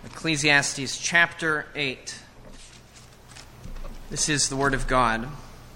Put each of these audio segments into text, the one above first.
Ecclesiastes chapter 8. This is the word of God.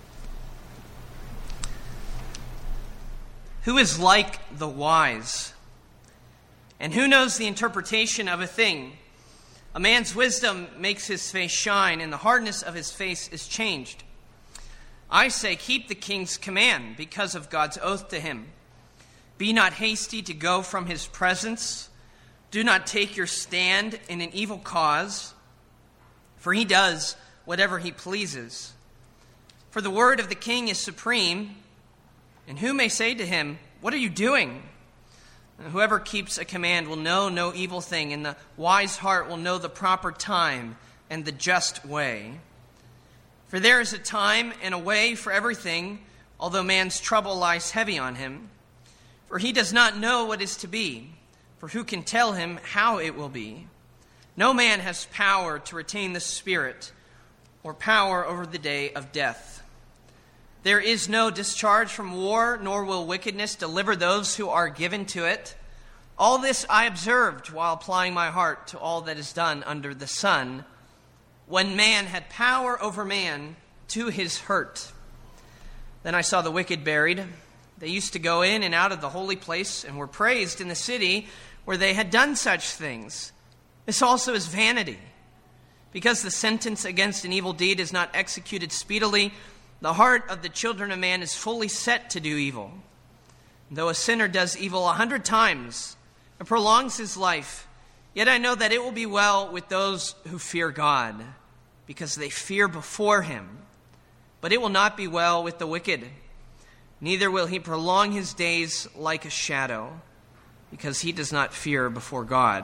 Who is like the wise? And who knows the interpretation of a thing? A man's wisdom makes his face shine, and the hardness of his face is changed. I say, keep the king's command because of God's oath to him. Be not hasty to go from his presence. Do not take your stand in an evil cause, for he does whatever he pleases. For the word of the king is supreme, and who may say to him, what are you doing? And whoever keeps a command will know no evil thing, and the wise heart will know the proper time and the just way. For there is a time and a way for everything, although man's trouble lies heavy on him. For he does not know what is to be, for who can tell him how it will be? No man has power to retain the spirit, or power over the day of death. There is no discharge from war, nor will wickedness deliver those who are given to it. All this I observed while applying my heart to all that is done under the sun, when man had power over man to his hurt. Then I saw the wicked buried. They used to go in and out of the holy place and were praised in the city where they had done such things. This also is vanity. Because the sentence against an evil deed is not executed speedily, the heart of the children of man is fully set to do evil. Though a sinner does evil 100 times and prolongs his life, yet I know that it will be well with those who fear God, because they fear before him. But it will not be well with the wicked, neither will he prolong his days like a shadow, because he does not fear before God.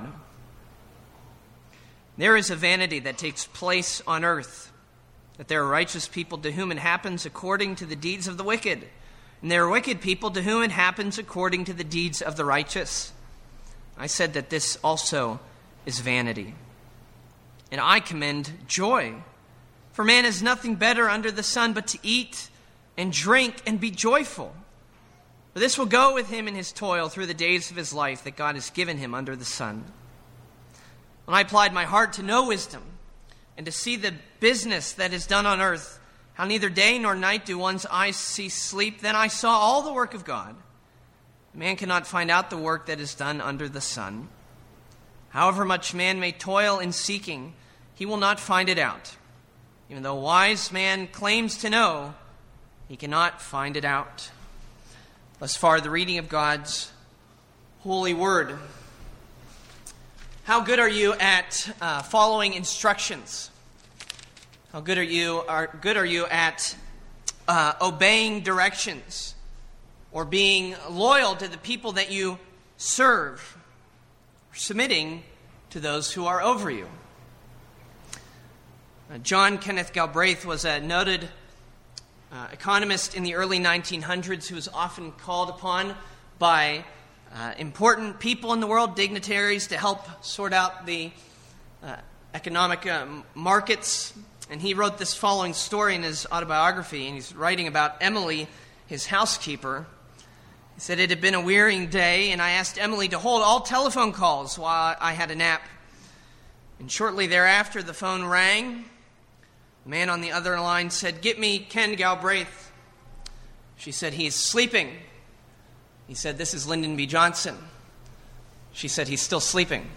There is a vanity that takes place on earth, that there are righteous people to whom it happens according to the deeds of the wicked, and there are wicked people to whom it happens according to the deeds of the righteous. I said that this also is vanity. And I commend joy, for man has nothing better under the sun but to eat and drink and be joyful. For this will go with him in his toil through the days of his life that God has given him under the sun. When I applied my heart to know wisdom and to see the business that is done on earth, how neither day nor night do one's eyes cease sleep, then I saw all the work of God. Man cannot find out the work that is done under the sun. However much man may toil in seeking, he will not find it out. Even though a wise man claims to know, he cannot find it out. Thus far, the reading of God's holy word. How good are you at following instructions? How good are you at obeying directions, or being loyal to the people that you serve, or submitting to those who are over you? John Kenneth Galbraith was a noted economist in the early 1900s who was often called upon by important people in the world, dignitaries, to help sort out the economic markets. And he wrote this following story in his autobiography, and he's writing about Emily, his housekeeper. He said, "It had been a wearying day, and I asked Emily to hold all telephone calls while I had a nap. And shortly thereafter, the phone rang. The man on the other line said, 'Get me Ken Galbraith.' She said, 'He's sleeping.' He said, 'This is Lyndon B. Johnson.' She said, 'He's still sleeping.'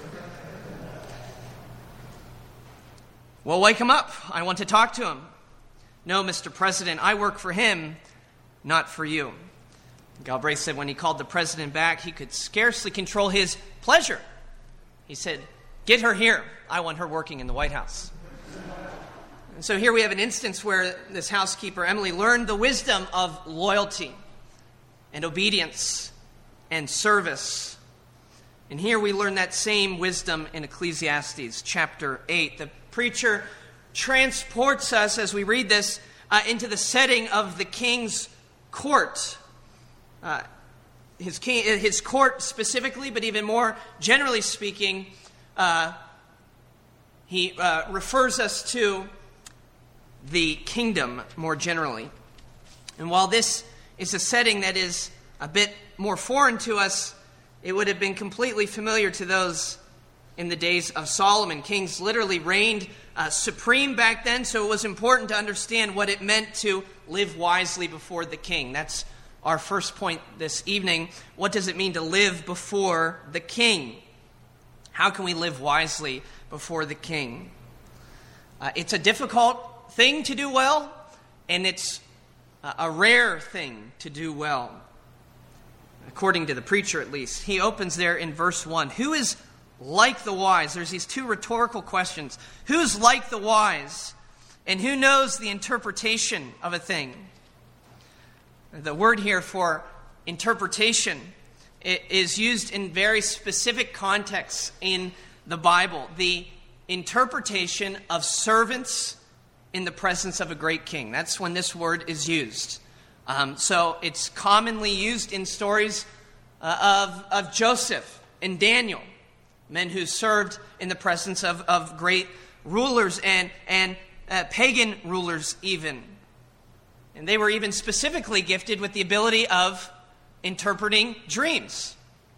'Well, wake him up. I want to talk to him.' 'No, Mr. President, I work for him, not for you.' Galbraith said when he called the president back, he could scarcely control his pleasure. He said, 'Get her here. I want her working in the White House.'" And so here we have an instance where this housekeeper, Emily, learned the wisdom of loyalty and obedience and service. And here we learn that same wisdom in Ecclesiastes chapter 8. The preacher transports us, as we read this, into the setting of the king's court. His court specifically, but even more generally speaking, he refers us to the kingdom more generally. And while this is a setting that is a bit more foreign to us, it would have been completely familiar to those in the days of Solomon. Kings literally reigned supreme back then, so it was important to understand what it meant to live wisely before the king. That's our first point this evening. What does it mean to live before the king? How can we live wisely before the king? It's a difficult thing to do well, and it's a rare thing to do well, according to the preacher at least. He opens there in verse 1. Who is like the wise? There's these two rhetorical questions. Who's like the wise? And who knows the interpretation of a thing? The word here for interpretation is used in very specific contexts in the Bible. The interpretation of servants in the presence of a great king. That's when this word is used. So it's commonly used in stories of Joseph and Daniel, men who served in the presence of great rulers and pagan rulers even. And they were even specifically gifted with the ability of interpreting dreams.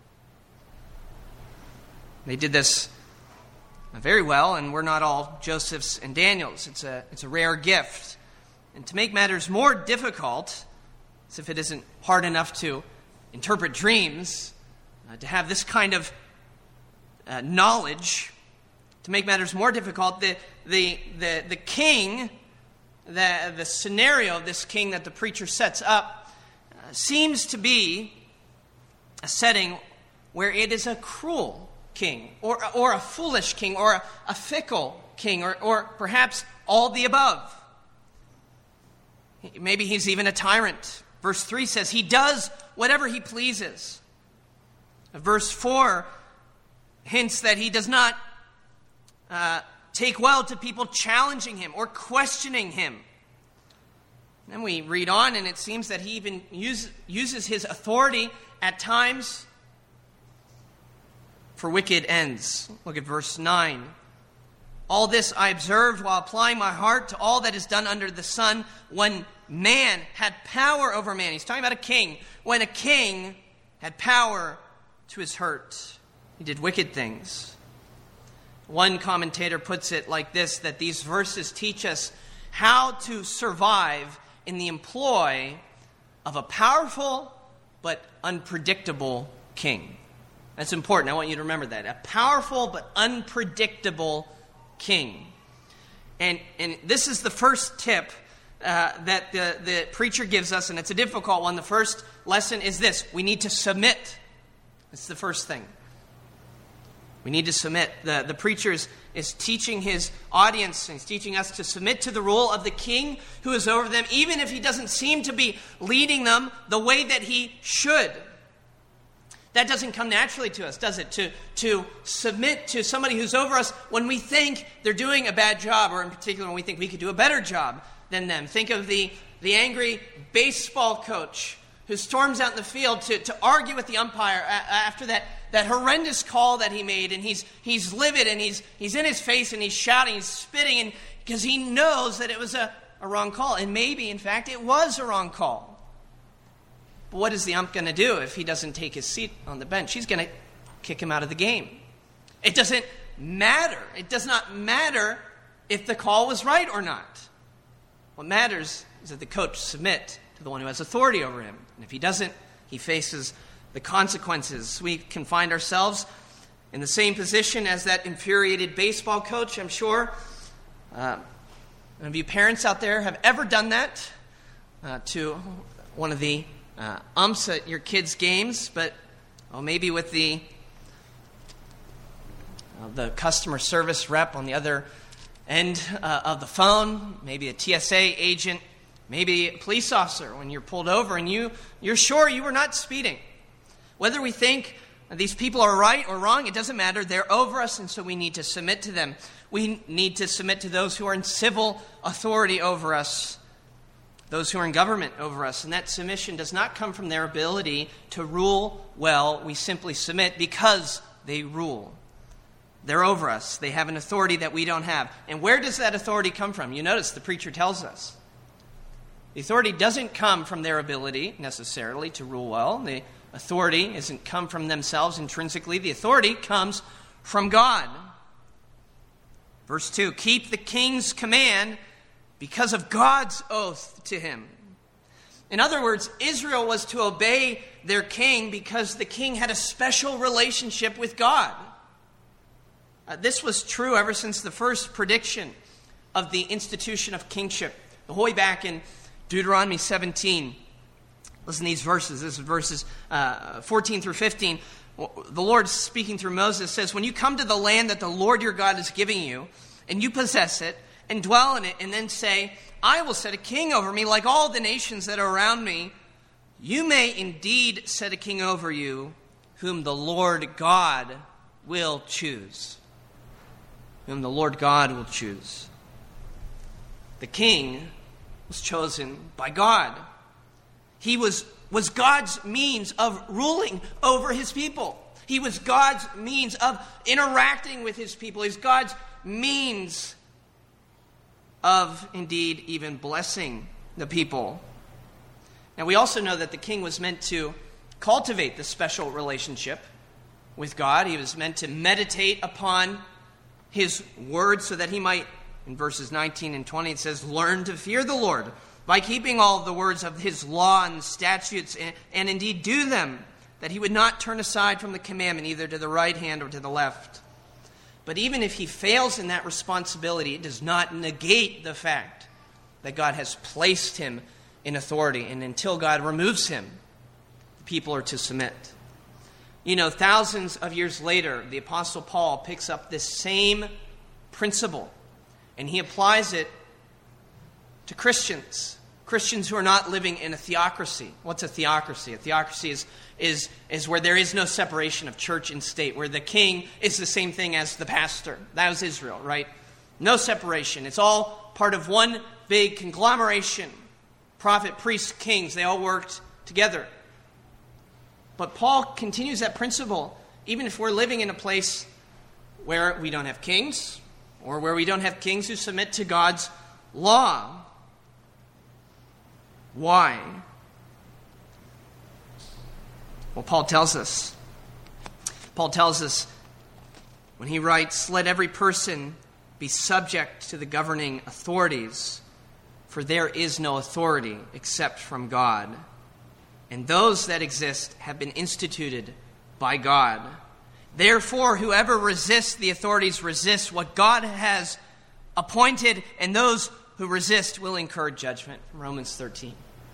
They did this very well, and we're not all Josephs and Daniels. It's a rare gift. And to make matters more difficult, as if it isn't hard enough to interpret dreams, to have this kind of knowledge, to make matters more difficult, the king, the scenario of this king that the preacher sets up seems to be a setting where it is a cruel king, or a foolish king, or a fickle king, or perhaps all the above. Maybe he's even a tyrant. Verse 3 says he does whatever he pleases. Verse 4 hints that he does not take well to people challenging him or questioning him. Then we read on, and it seems that he even uses his authority at times for wicked ends. Look at verse 9. All this I observed while applying my heart to all that is done under the sun, when man had power over man. He's talking about a king. When a king had power to his hurt, he did wicked things. One commentator puts it like this, that these verses teach us how to survive in the employ of a powerful but unpredictable king. That's important. I want you to remember that. A powerful but unpredictable king. And this is the first tip that the preacher gives us, and it's a difficult one. The first lesson is this: we need to submit. That's the first thing. We need to submit. The preacher is teaching his audience, and he's teaching us to submit to the rule of the king who is over them, even if he doesn't seem to be leading them the way that he should. That doesn't come naturally to us, does it? To submit to somebody who's over us when we think they're doing a bad job, or in particular when we think we could do a better job than them. Think of the angry baseball coach who storms out in the field to argue with the umpire after that horrendous call that he made, and he's livid, and he's in his face, and he's shouting, he's spitting, and because he knows that it was a wrong call, and maybe in fact it was a wrong call. But what is the ump going to do if he doesn't take his seat on the bench? He's going to kick him out of the game. It doesn't matter. It does not matter if the call was right or not. What matters is that the coach submit to the one who has authority over him. And if he doesn't, he faces the consequences. We can find ourselves in the same position as that infuriated baseball coach, I'm sure. None of you parents out there have ever done that to one of the umps at your kids' games, but maybe with the customer service rep on the other end of the phone, maybe a TSA agent, maybe a police officer when you're pulled over and you're sure you were not speeding. Whether we think these people are right or wrong, it doesn't matter. They're over us, and so we need to submit to them. We need to submit to those who are in civil authority over us, those who are in government over us. And that submission does not come from their ability to rule well. We simply submit because they rule. They're over us. They have an authority that we don't have. And where does that authority come from? You notice the preacher tells us. The authority doesn't come from their ability necessarily to rule well. The authority doesn't come from themselves intrinsically. The authority comes from God. Verse 2, keep the king's command because of God's oath to him. In other words, Israel was to obey their king because the king had a special relationship with God. This was true ever since the first prediction of the institution of kingship. The way back in Deuteronomy 17. Listen to these verses. This is verses 14 through 15. The Lord, speaking through Moses, says, when you come to the land that the Lord your God is giving you, and you possess it, and dwell in it, and then say, I will set a king over me like all the nations that are around me, you may indeed set a king over you, whom the Lord God will choose. Whom the Lord God will choose. The king was chosen by God. He was God's means of ruling over his people. He was God's means of interacting with his people. He's God's means of, indeed, even blessing the people. Now, we also know that the king was meant to cultivate this special relationship with God. He was meant to meditate upon his word so that he might, in verses 19 and 20, it says, learn to fear the Lord by keeping all of the words of his law and statutes and indeed do them, that he would not turn aside from the commandment either to the right hand or to the left. But even if he fails in that responsibility, it does not negate the fact that God has placed him in authority. And until God removes him, the people are to submit. You know, thousands of years later, the Apostle Paul picks up this same principle, and he applies it to Christians who are not living in a theocracy. What's a theocracy? A theocracy is where there is no separation of church and state, where the king is the same thing as the pastor. That was Israel, right? No separation. It's all part of one big conglomeration. Prophet, priest, kings, they all worked together. But Paul continues that principle, even if we're living in a place where we don't have kings, or where we don't have kings who submit to God's law. Why? Well, Paul tells us when he writes, let every person be subject to the governing authorities, for there is no authority except from God. And those that exist have been instituted by God. Therefore, whoever resists the authorities resists what God has appointed, and those who resist will incur judgment. Romans 13.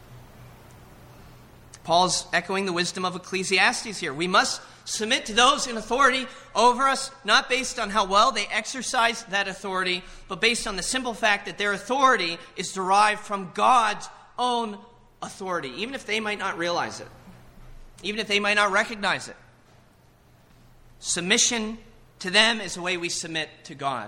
Paul's echoing the wisdom of Ecclesiastes here. We must submit to those in authority over us, not based on how well they exercise that authority, but based on the simple fact that their authority is derived from God's own authority, even if they might not realize it, even if they might not recognize it. Submission to them is the way we submit to God.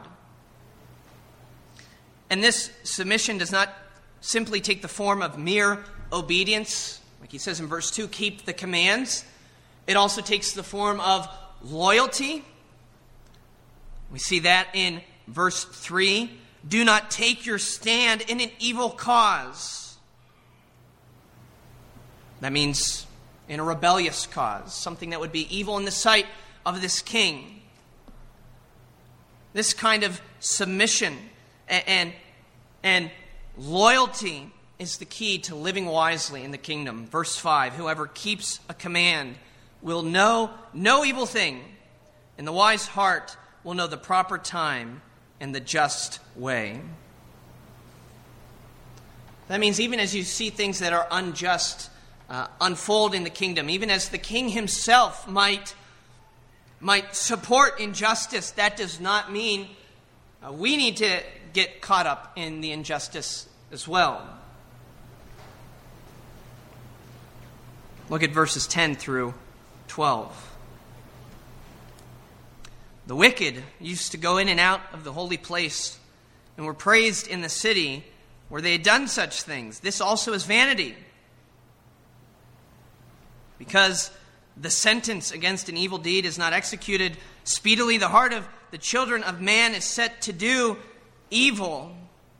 And this submission does not simply take the form of mere obedience. Like he says in verse 2, keep the commands. It also takes the form of loyalty. We see that in verse 3. Do not take your stand in an evil cause. That means in a rebellious cause, something that would be evil in the sight of this king. This kind of submission and loyalty is the key to living wisely in the kingdom. Verse 5, whoever keeps a command will know no evil thing, and the wise heart will know the proper time and the just way. That means even as you see things that are unjust unfold in the kingdom, even as the king himself might support injustice, that does not mean we need to get caught up in the injustice as well. Look at verses 10 through 12. The wicked used to go in and out of the holy place and were praised in the city where they had done such things. This also is vanity, because the sentence against an evil deed is not executed speedily. The heart of the children of man is set to do evil.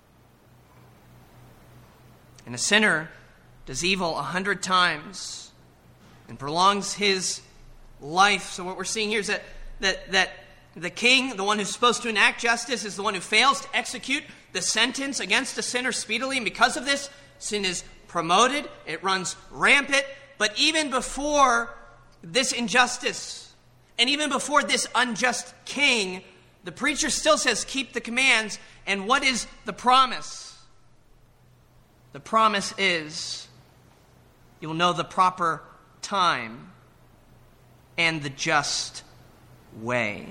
And a sinner does evil 100 times and prolongs his life. So what we're seeing here is that the king, the one who's supposed to enact justice, is the one who fails to execute the sentence against a sinner speedily. And because of this, sin is promoted. It runs rampant. But even before this injustice, and even before this unjust king, the preacher still says, keep the commands. And what is the promise? The promise is, you'll know the proper time and the just way.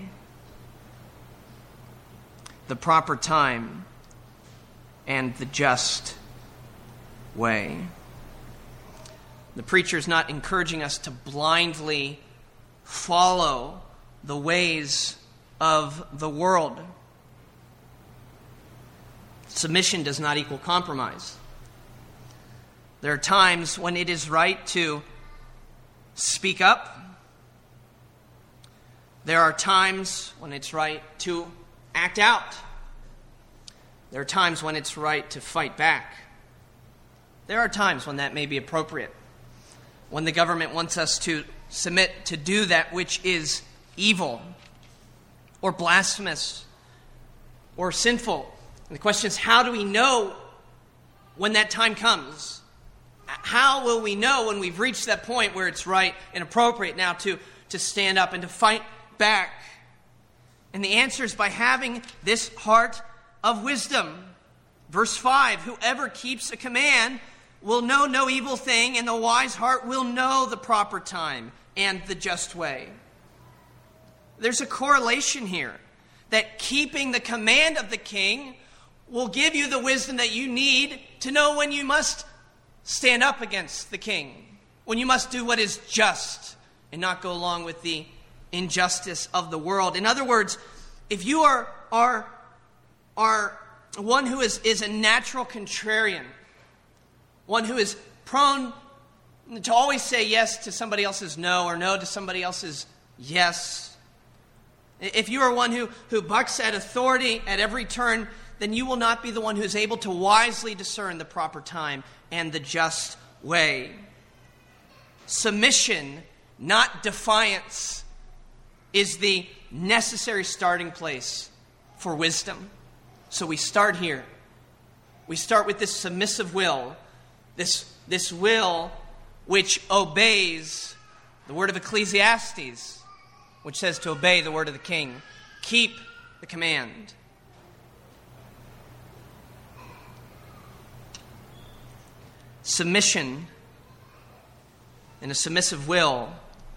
The proper time and the just way. The preacher is not encouraging us to blindly follow the ways of the world. Submission does not equal compromise. There are times when it is right to speak up. There are times when it's right to act out. There are times when it's right to fight back. There are times when that may be appropriate. When the government wants us to submit to do that which is evil or blasphemous or sinful. And the question is, how do we know when that time comes? How will we know when we've reached that point where it's right and appropriate now to stand up and to fight back? And the answer is by having this heart of wisdom. Verse 5, whoever keeps a command will know no evil thing, and the wise heart will know the proper time and the just way. There's a correlation here, that keeping the command of the king will give you the wisdom that you need to know when you must stand up against the king, when you must do what is just and not go along with the injustice of the world. In other words, if you are one who is a natural contrarian, one who is prone to always say yes to somebody else's no, or no to somebody else's yes, if you are one who bucks at authority at every turn, then you will not be the one who is able to wisely discern the proper time and the just way. Submission, not defiance, is the necessary starting place for wisdom. So we start here. We start with this submissive will, this will which obeys the word of Ecclesiastes, which says to obey the word of the king. Keep the command. Submission and a submissive will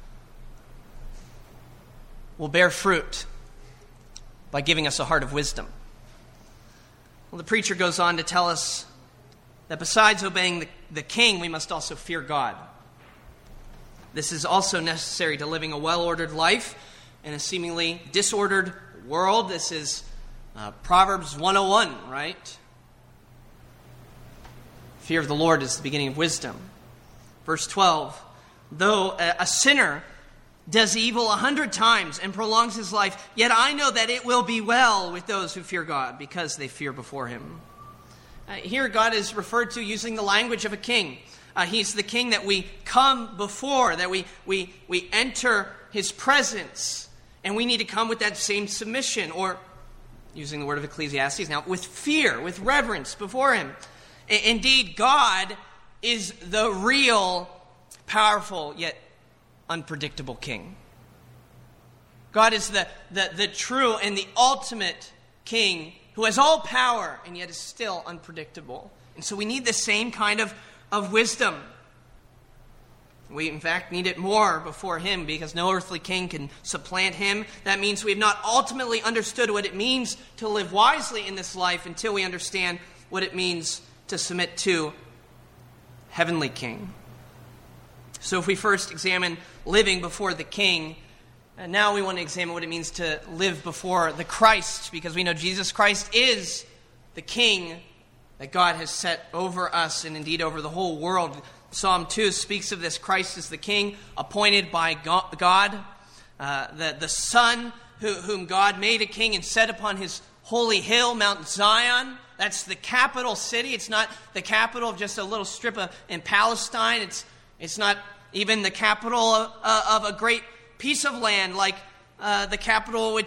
bear fruit by giving us a heart of wisdom. Well, the preacher goes on to tell us that besides obeying the king, we must also fear God. This is also necessary to living a well-ordered life in a seemingly disordered world. This is Proverbs 101, right? Fear of the Lord is the beginning of wisdom. Verse 12, though a sinner does evil 100 times and prolongs his life, yet I know that it will be well with those who fear God, because they fear before him. Here God is referred to using the language of a king. He's the king that we come before, that we enter his presence, and we need to come with that same submission, or using the word of Ecclesiastes now, with fear, with reverence before him. Indeed, God is the real, powerful, yet unpredictable king. God is the true and the ultimate king who has all power and yet is still unpredictable. And so we need the same kind of wisdom. We, in fact, need it more before him, because no earthly king can supplant him. That means we have not ultimately understood what it means to live wisely in this life until we understand what it means to submit to heavenly king. So if we first examine living before the king, and now we want to examine what it means to live before the Christ, because we know Jesus Christ is the king that God has set over us and indeed over the whole world. Psalm 2 speaks of this. Christ is the king appointed by God, the Son whom God made a king and set upon his holy hill, Mount Zion. That's the capital city. It's not the capital of just a little strip in Palestine. It's not even the capital of a great piece of land like the capital which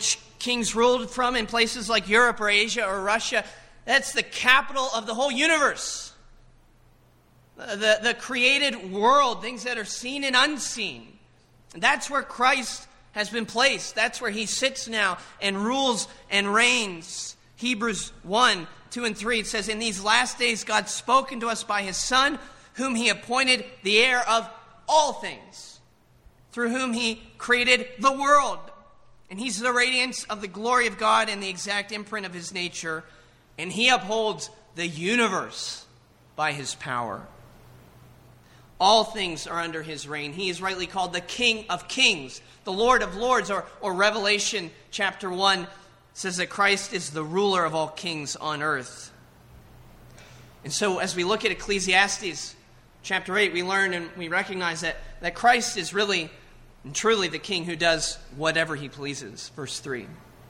kings ruled from in places like Europe or Asia or Russia. That's the capital of the whole universe. The created world, things that are seen and unseen. And that's where Christ has been placed. That's where he sits now and rules and reigns. Hebrews 1, 2, and 3, it says, in these last days God spoken to us by his Son, whom he appointed the heir of all things, through whom he created the world. And he's the radiance of the glory of God and the exact imprint of his nature. And he upholds the universe by his power. All things are under his reign. He is rightly called the King of Kings, the Lord of Lords, or Revelation chapter 1 says that Christ is the ruler of all kings on earth. And so as we look at Ecclesiastes chapter 8, we learn and we recognize that Christ is really and truly the king who does whatever he pleases. Verse 3.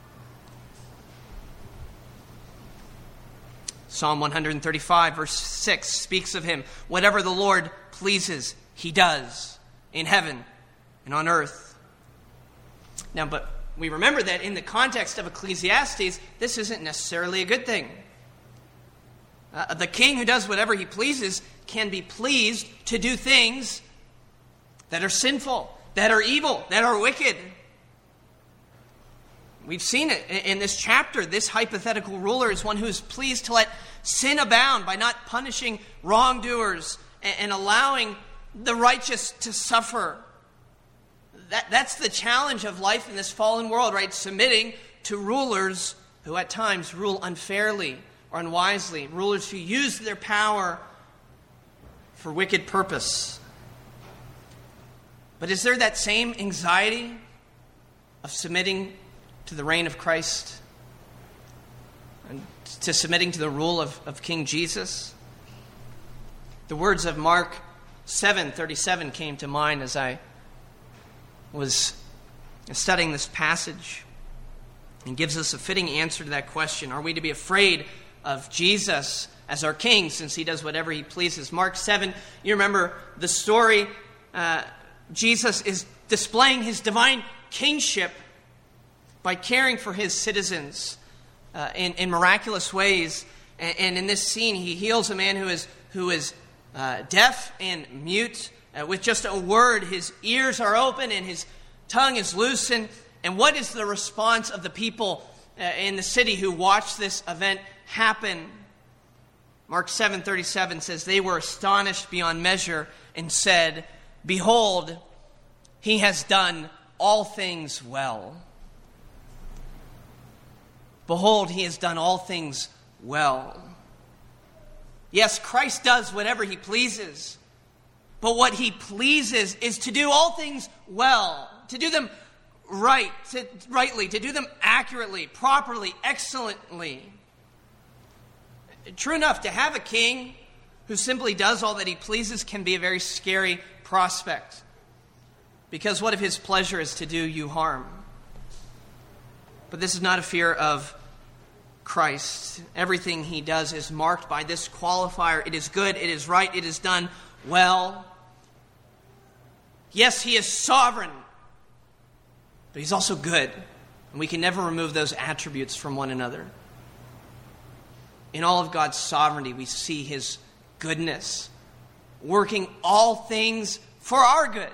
Psalm 135, verse 6 speaks of him. Whatever the Lord pleases, he does in heaven and on earth. Now, but we remember that in the context of Ecclesiastes, this isn't necessarily a good thing. The king who does whatever he pleases can be pleased to do things that are sinful, that are evil, that are wicked. We've seen it in this chapter. This hypothetical ruler is one who is pleased to let sin abound by not punishing wrongdoers and allowing the righteous to suffer. That's the challenge of life in this fallen world, right? Submitting to rulers who at times rule unfairly or unwisely. Rulers who use their power for wicked purpose. But is there that same anxiety of submitting to the reign of Christ and to submitting to the rule of King Jesus? The words of Mark 7:37 came to mind as I was studying this passage, and gives us a fitting answer to that question. Are we to be afraid of Jesus as our king since he does whatever he pleases? Mark 7, you remember the story. Jesus is displaying his divine kingship by caring for his citizens in miraculous ways. And in this scene, he heals a man who is deaf and mute. With just a word, his ears are open and his tongue is loosened. And what is the response of the people in the city who watched this event happen? Mark 7:37 says, they were astonished beyond measure and said, behold, he has done all things well. Behold, he has done all things well. Yes, Christ does whatever he pleases. But what he pleases is to do all things well, to do them rightly, to do them accurately, properly, excellently. True enough, to have a king who simply does all that he pleases can be a very scary prospect. Because what if his pleasure is to do you harm? But this is not a fear of Christ. Everything he does is marked by this qualifier. It is good, it is right, it is done well. Yes, he is sovereign, but he's also good. And we can never remove those attributes from one another. In all of God's sovereignty, we see his goodness, working all things for our good.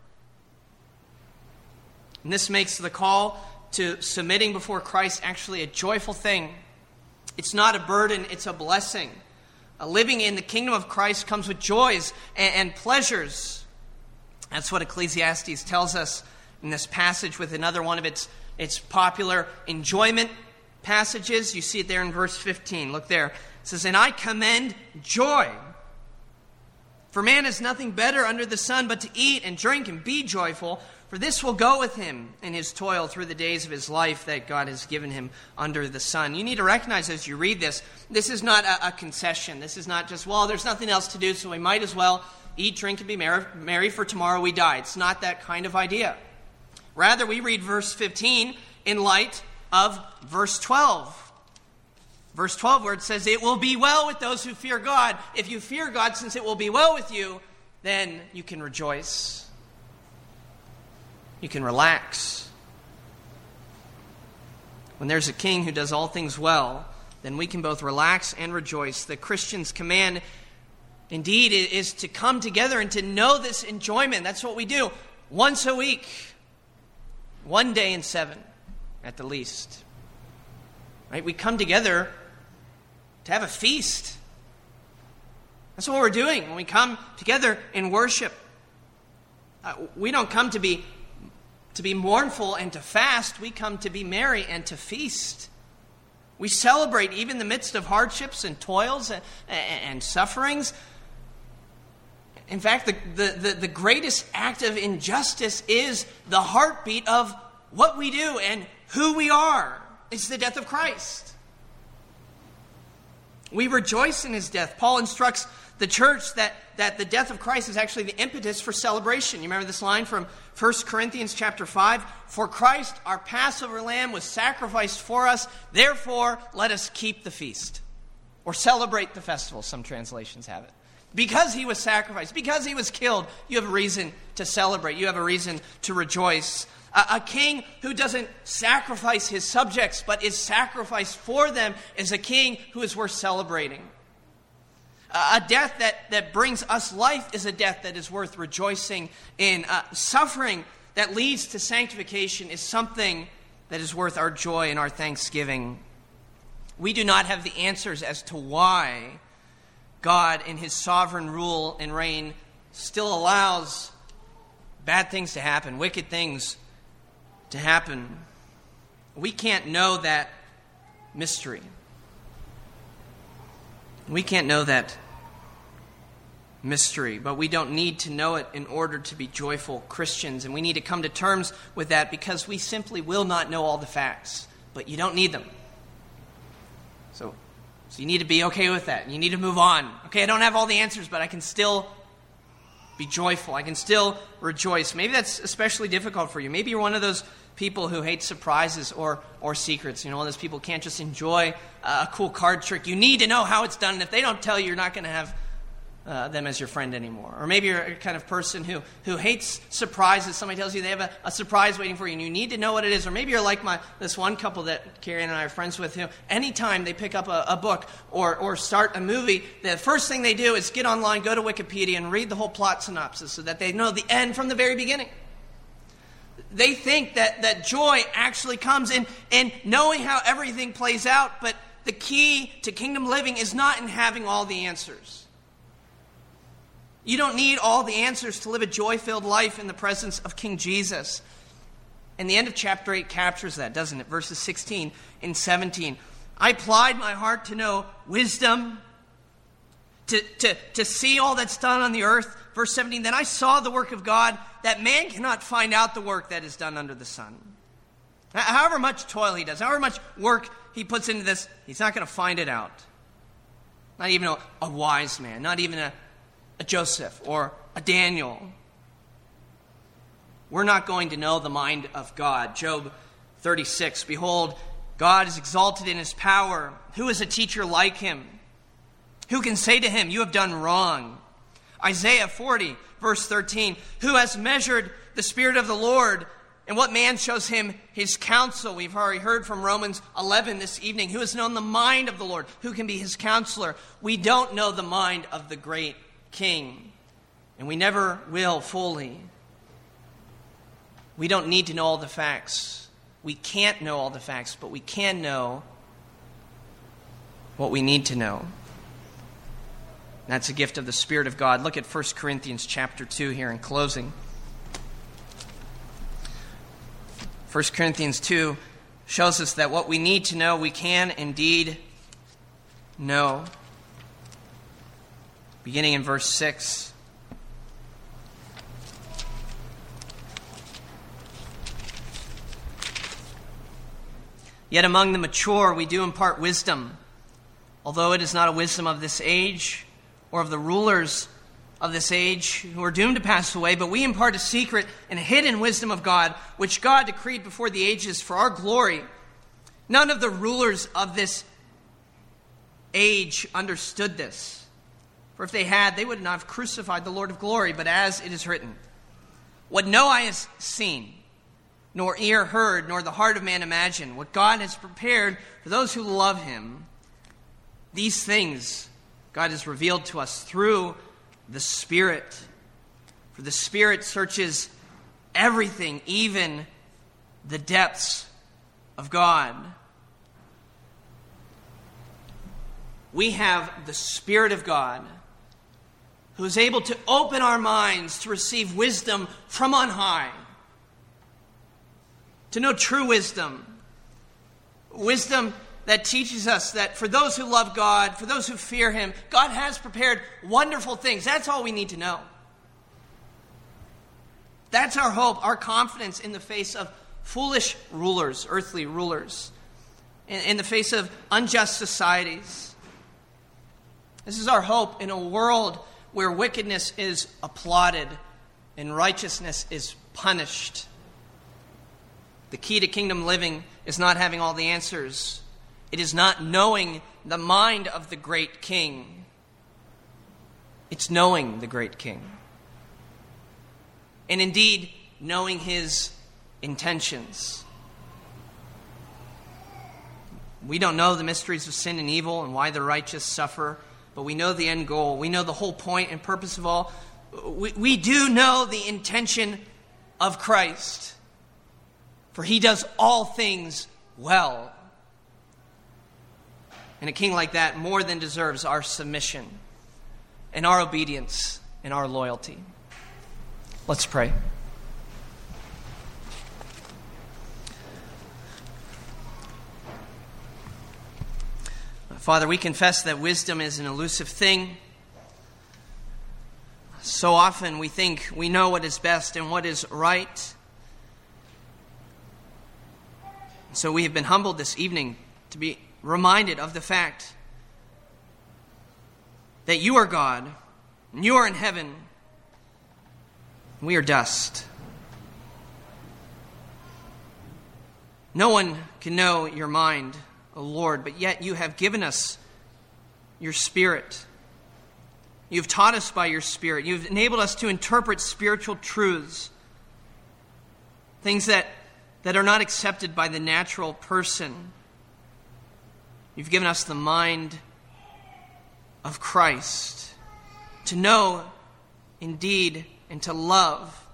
And this makes the call to submitting before Christ actually a joyful thing. It's not a burden, it's a blessing. Living in the kingdom of Christ comes with joys and pleasures. That's what Ecclesiastes tells us in this passage with another one of its popular enjoyment passages. You see it there in verse 15. Look there. It says, and I commend joy. For man has nothing better under the sun but to eat and drink and be joyful, for this will go with him in his toil through the days of his life that God has given him under the sun. You need to recognize as you read this is not a concession. This is not just, well, there's nothing else to do, so we might as well eat, drink, and be merry, for tomorrow we die. It's not that kind of idea. Rather, we read verse 15 in light of verse 12. Verse 12 where it says, it will be well with those who fear God. If you fear God, since it will be well with you, then you can rejoice. You can relax. When there's a king who does all things well, then we can both relax and rejoice. The Christian's command, indeed, is to come together and to know this enjoyment. That's what we do once a week, one day in 7 at the least. Right? We come together to have a feast. That's what we're doing when we come together in worship. We don't come to be mournful and to fast. We come to be merry and to feast. We celebrate even in the midst of hardships and toils and sufferings. In fact, the greatest act of injustice is the heartbeat of what we do and who we are. It's the death of Christ. We rejoice in his death. Paul instructs the church that the death of Christ is actually the impetus for celebration. You remember this line from 1 Corinthians chapter 5? For Christ, our Passover lamb, was sacrificed for us. Therefore, let us keep the feast. Or celebrate the festival, some translations have it. Because he was sacrificed, because he was killed, you have a reason to celebrate. You have a reason to rejoice. A king who doesn't sacrifice his subjects, but is sacrificed for them, is a king who is worth celebrating. A death that brings us life is a death that is worth rejoicing in. Suffering that leads to sanctification is something that is worth our joy and our thanksgiving. We do not have the answers as to why God, in his sovereign rule and reign, still allows bad things to happen, wicked things to happen. We can't know that mystery. We can't know that mystery, but we don't need to know it in order to be joyful Christians. And we need to come to terms with that because we simply will not know all the facts, but you don't need them. So you need to be okay with that. You need to move on. Okay, I don't have all the answers, but I can still be joyful. I can still rejoice. Maybe that's especially difficult for you. Maybe you're one of those people who hate surprises or secrets. You know, those people can't just enjoy a cool card trick. You need to know how it's done, and if they don't tell you, you're not going to have them as your friend anymore. Or maybe you're a kind of person who hates surprises. Somebody tells you they have a surprise waiting for you, and you need to know what it is. Or maybe you're like this one couple that Carrie and I are friends with, who anytime they pick up a book or start a movie, the first thing they do is get online, go to Wikipedia, and read the whole plot synopsis so that they know the end from the very beginning. They think that joy actually comes in knowing how everything plays out, but the key to kingdom living is not in having all the answers. You don't need all the answers to live a joy-filled life in the presence of King Jesus. And the end of chapter 8 captures that, doesn't it? Verses 16 and 17. I applied my heart to know wisdom, to see all that's done on the earth. Verse 17, then I saw the work of God, that man cannot find out the work that is done under the sun. However much toil he does, however much work he puts into this, he's not going to find it out. Not even a wise man, not even a Joseph or a Daniel. We're not going to know the mind of God. Job 36, behold, God is exalted in his power. Who is a teacher like him? Who can say to him, you have done wrong? Isaiah 40, verse 13, who has measured the Spirit of the Lord, and what man shows him his counsel? We've already heard from Romans 11 this evening. Who has known the mind of the Lord? Who can be his counselor? We don't know the mind of the great King, and we never will fully. We don't need to know all the facts. We can't know all the facts, but we can know what we need to know. That's a gift of the Spirit of God. Look at 1 Corinthians chapter 2 here in closing. 1 Corinthians 2 shows us that what we need to know, we can indeed know. Beginning in verse 6. Yet among the mature we do impart wisdom, although it is not a wisdom of this age or of the rulers of this age who are doomed to pass away, but we impart a secret and a hidden wisdom of God, which God decreed before the ages for our glory. None of the rulers of this age understood this. For if they had, they would not have crucified the Lord of glory. But as it is written, what no eye has seen, nor ear heard, nor the heart of man imagined, what God has prepared for those who love him. These things God has revealed to us through the Spirit. For the Spirit searches everything, even the depths of God. We have the Spirit of God, who is able to open our minds to receive wisdom from on high, to know true wisdom. Wisdom that teaches us that for those who love God, for those who fear him, God has prepared wonderful things. That's all we need to know. That's our hope, our confidence in the face of foolish rulers, earthly rulers, in the face of unjust societies. This is our hope in a world where wickedness is applauded and righteousness is punished. The key to kingdom living is not having all the answers. It is not knowing the mind of the great king. It's knowing the great king. And indeed, knowing his intentions. We don't know the mysteries of sin and evil and why the righteous suffer, but we know the end goal. We know the whole point and purpose of all. We do know the intention of Christ, for he does all things well. And a king like that more than deserves our submission and our obedience and our loyalty. Let's pray. Father, we confess that wisdom is an elusive thing. So often we think we know what is best and what is right. So we have been humbled this evening to be reminded of the fact that you are God, and you are in heaven, and we are dust. No one can know your mind, O Lord, but yet you have given us your Spirit. You've taught us by your Spirit. You've enabled us to interpret spiritual truths, things that are not accepted by the natural person. You've given us the mind of Christ to know indeed and to love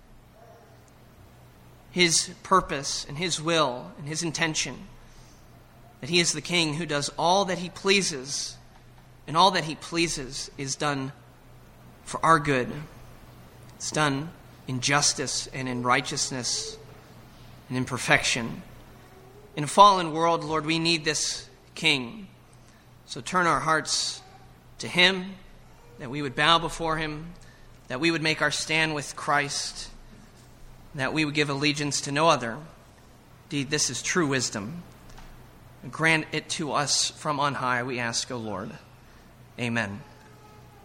his purpose and his will and his intention. That he is the king who does all that he pleases, and all that he pleases is done for our good. It's done in justice and in righteousness and in perfection. In a fallen world, Lord, we need this king. So turn our hearts to him, that we would bow before him, that we would make our stand with Christ, that we would give allegiance to no other. Indeed, this is true wisdom. Grant it to us from on high, we ask, O Lord. Amen.